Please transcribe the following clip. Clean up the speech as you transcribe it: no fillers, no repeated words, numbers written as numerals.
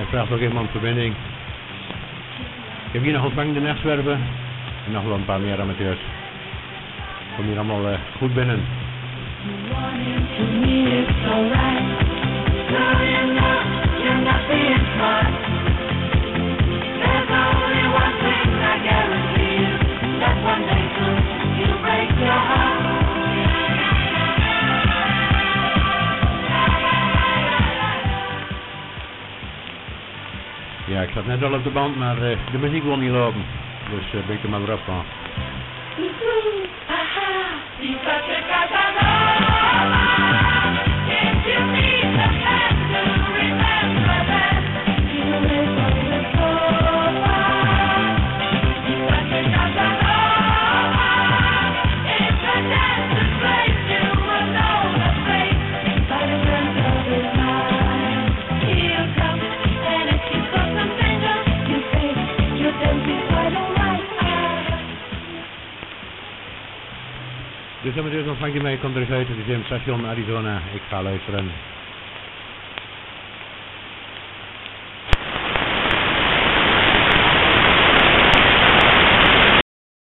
Hij vraagt ook even om verbinding. Ik heb hier nog ontvangen de Nachtwerven. En nog wel een paar meer amateurs. Kom hier allemaal goed binnen. Ja, ik zat net al op de band, maar de muziek wil niet lopen. Dus ben ik er maar weer op van. Dus amateurs, ontvang je mij, komt er eens uit, het is in het station Arizona. Ik ga luisteren.